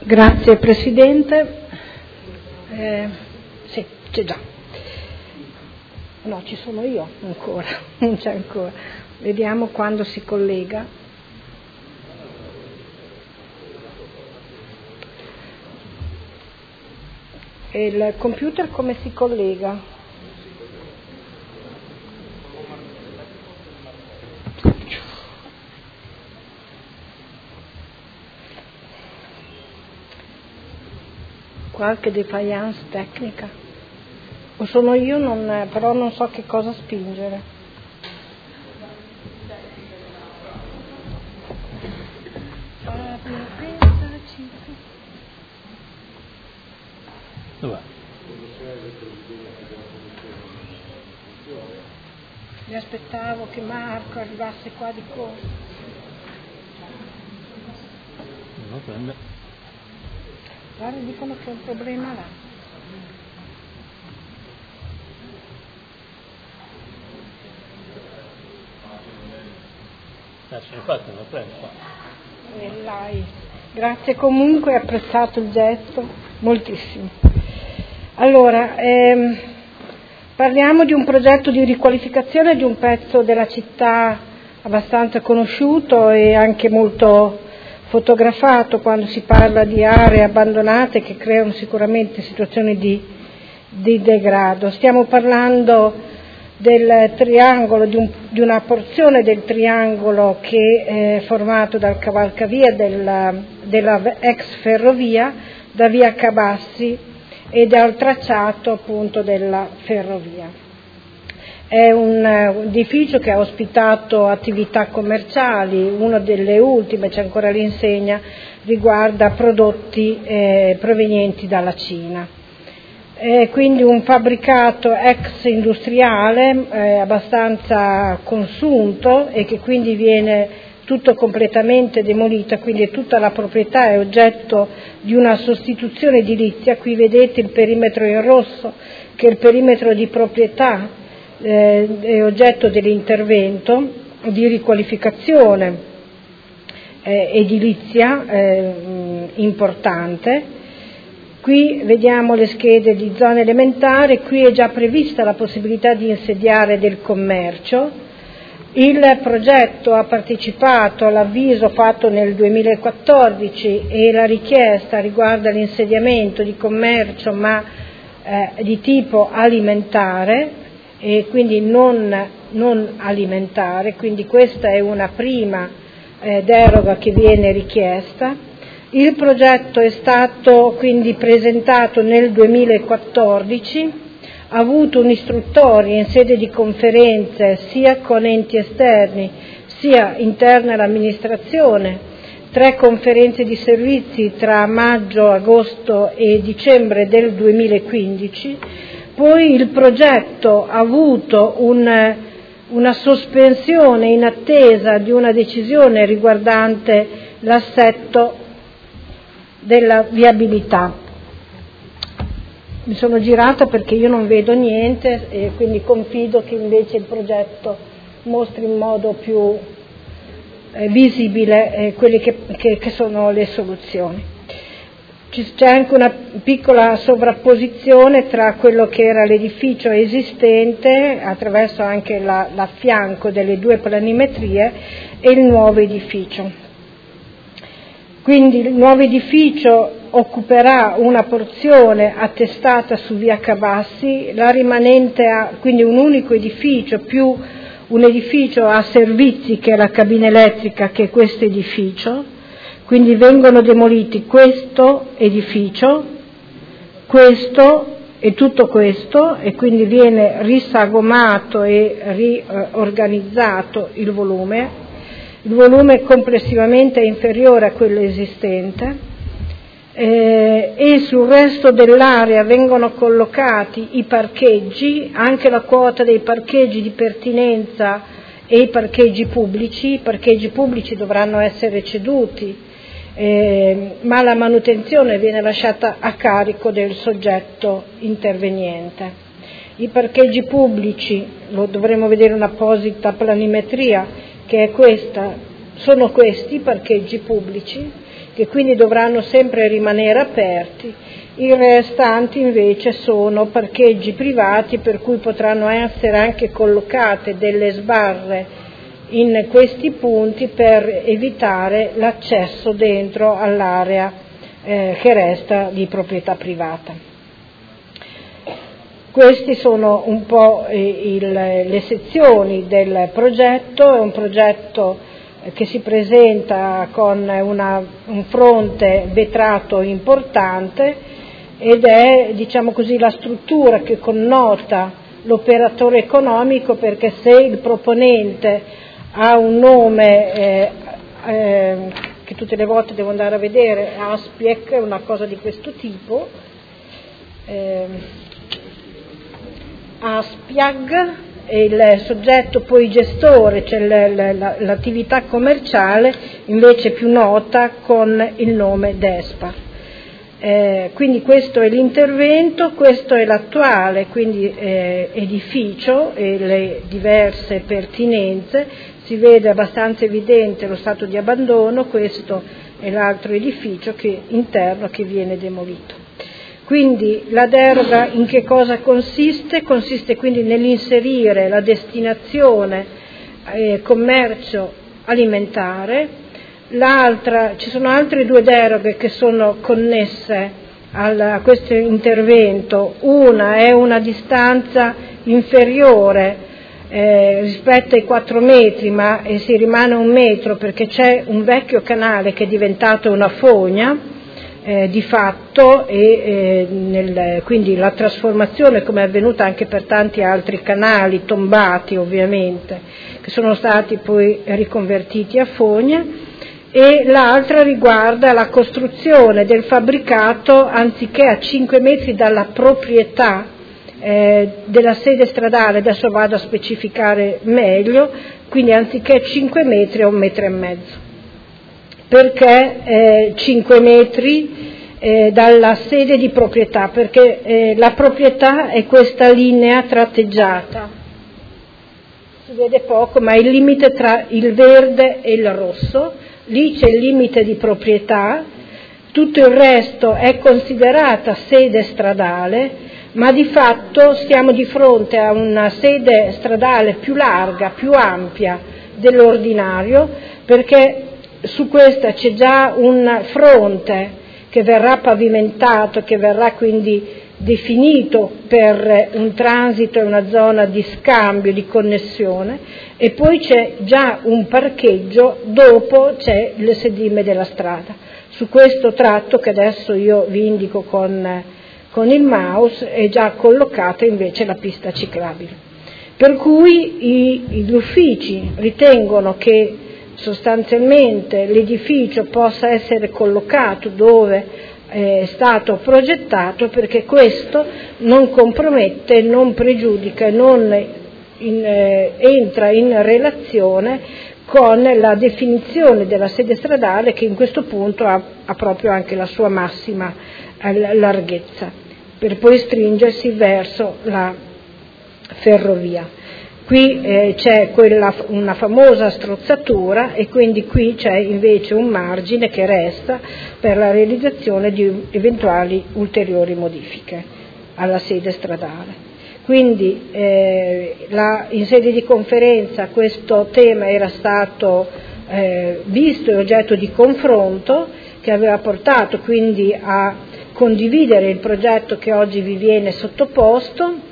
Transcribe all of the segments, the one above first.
Grazie Presidente. Sì, c'è già. No, ci sono io ancora, non c'è ancora. Vediamo quando si collega. E il computer come si collega? Qualche defiance tecnica? O sono io, però non so che cosa spingere. Dov'è? Mi aspettavo che Marco arrivasse qua di corsa. Non lo prende. Guarda, dicono che è un problema là. Infatti non lo prendo. Grazie comunque, apprezzato il gesto, moltissimo. Allora, parliamo di un progetto di riqualificazione di un pezzo della città abbastanza conosciuto e anche molto fotografato quando si parla di aree abbandonate che creano sicuramente situazioni di degrado. Stiamo parlando del triangolo, di una porzione del triangolo che è formato dal cavalcavia della ex ferrovia da via Cabassi e dal tracciato appunto della ferrovia. È un edificio che ha ospitato attività commerciali, una delle ultime, c'è ancora l'insegna, riguarda prodotti provenienti dalla Cina. È quindi un fabbricato ex industriale abbastanza consunto e che quindi viene tutto completamente demolito, quindi tutta la proprietà è oggetto di una sostituzione edilizia. Qui vedete il perimetro in rosso che è il perimetro di proprietà è oggetto dell'intervento di riqualificazione edilizia importante. Qui vediamo le schede di zone elementari, qui è già prevista la possibilità di insediare del commercio. Il progetto ha partecipato all'avviso fatto nel 2014 e la richiesta riguarda l'insediamento di commercio ma di tipo alimentare e quindi non alimentare, quindi questa è una prima deroga che viene richiesta. Il progetto è stato quindi presentato nel 2014, ha avuto un'istruttoria in sede di conferenze sia con enti esterni sia interne all'amministrazione, 3 conferenze di servizi tra maggio, agosto e dicembre del 2015, poi il progetto ha avuto una sospensione in attesa di una decisione riguardante l'assetto della viabilità. Mi sono girata perché io non vedo niente e quindi confido che invece il progetto mostri in modo più visibile quelle che sono le soluzioni. C'è anche una piccola sovrapposizione tra quello che era l'edificio esistente attraverso anche l'affianco delle 2 planimetrie e il nuovo edificio. Quindi il nuovo edificio occuperà una porzione attestata su via Cabassi, la rimanente quindi un unico edificio più un edificio a servizi che è la cabina elettrica che è questo edificio, quindi vengono demoliti questo edificio, questo e tutto questo e quindi viene risagomato e riorganizzato il volume. Il volume complessivamente è inferiore a quello esistente e sul resto dell'area vengono collocati i parcheggi, anche la quota dei parcheggi di pertinenza e i parcheggi pubblici dovranno essere ceduti, ma la manutenzione viene lasciata a carico del soggetto interveniente. I parcheggi pubblici, lo dovremo vedere un'apposita planimetria, che è questa, sono questi i parcheggi pubblici che quindi dovranno sempre rimanere aperti. I restanti invece sono parcheggi privati, per cui potranno essere anche collocate delle sbarre in questi punti per evitare l'accesso dentro all'area che resta di proprietà privata. Queste sono un po' le sezioni del progetto. È un progetto che si presenta con un fronte vetrato importante ed è, diciamo così, la struttura che connota l'operatore economico, perché se il proponente ha un nome che tutte le volte devo andare a vedere, Aspiec, una cosa di questo tipo, Aspiag, e il soggetto poi gestore, cioè l'attività commerciale invece più nota con il nome DESPA. Quindi questo è l'intervento, questo è l'attuale quindi edificio e le diverse pertinenze. Si vede abbastanza evidente lo stato di abbandono. Questo è l'altro edificio interno che viene demolito. Quindi la deroga in che cosa consiste? Consiste quindi nell'inserire la destinazione commercio alimentare. Ci sono altre due deroghe che sono connesse a questo intervento. Una è una distanza inferiore rispetto ai 4 metri, ma si rimane 1 metro perché c'è un vecchio canale che è diventato una fogna di fatto, e quindi la trasformazione, come è avvenuta anche per tanti altri canali tombati ovviamente, che sono stati poi riconvertiti a fogne. E l'altra riguarda la costruzione del fabbricato anziché a 5 metri dalla proprietà della sede stradale, adesso vado a specificare meglio, quindi anziché 5 metri a 1,5 metri. Perché 5 metri dalla sede di proprietà? Perché la proprietà è questa linea tratteggiata, si vede poco, ma è il limite tra il verde e il rosso. Lì c'è il limite di proprietà, tutto il resto è considerata sede stradale, ma di fatto stiamo di fronte a una sede stradale più larga, più ampia dell'ordinario, perché su questa c'è già un fronte che verrà pavimentato, che verrà quindi definito per un transito e una zona di scambio, di connessione, e poi c'è già un parcheggio, dopo c'è il sedime della strada. Su questo tratto, che adesso io vi indico con il mouse, è già collocata invece la pista ciclabile. Per cui gli uffici ritengono che sostanzialmente l'edificio possa essere collocato dove è stato progettato, perché questo non compromette, non pregiudica, non entra in relazione con la definizione della sede stradale, che in questo punto ha proprio anche la sua massima larghezza, per poi stringersi verso la ferrovia. Qui c'è una famosa strozzatura, e quindi qui c'è invece un margine che resta per la realizzazione di eventuali ulteriori modifiche alla sede stradale. Quindi in sede di conferenza questo tema era stato visto e oggetto di confronto, che aveva portato quindi a condividere il progetto che oggi vi viene sottoposto.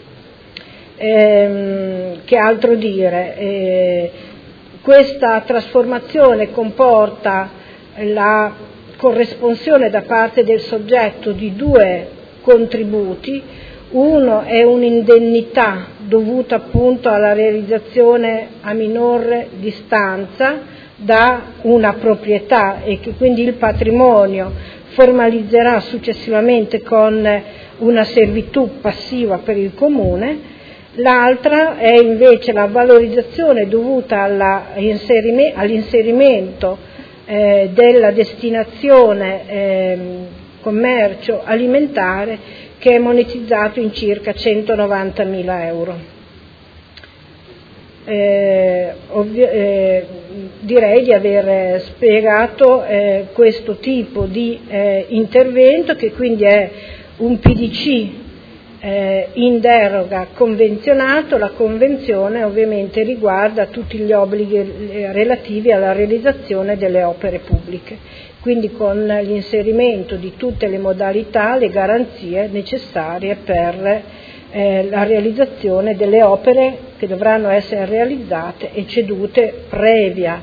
Che altro dire? Questa trasformazione comporta la corresponsione da parte del soggetto di 2 contributi. Uno è un'indennità dovuta appunto alla realizzazione a minor distanza da una proprietà, e che quindi il patrimonio formalizzerà successivamente con una servitù passiva per il comune. L'altra è invece la valorizzazione dovuta all'inserimento della destinazione commercio alimentare, che è monetizzato in circa 190.000 euro. direi di aver spiegato questo tipo di intervento, che quindi è un PDC in deroga convenzionato. La convenzione ovviamente riguarda tutti gli obblighi relativi alla realizzazione delle opere pubbliche, quindi con l'inserimento di tutte le modalità, le garanzie necessarie per la realizzazione delle opere che dovranno essere realizzate e cedute previo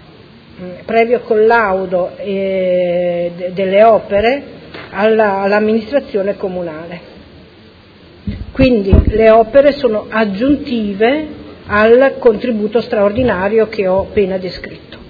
collaudo delle opere all'amministrazione comunale. Quindi le opere sono aggiuntive al contributo straordinario che ho appena descritto.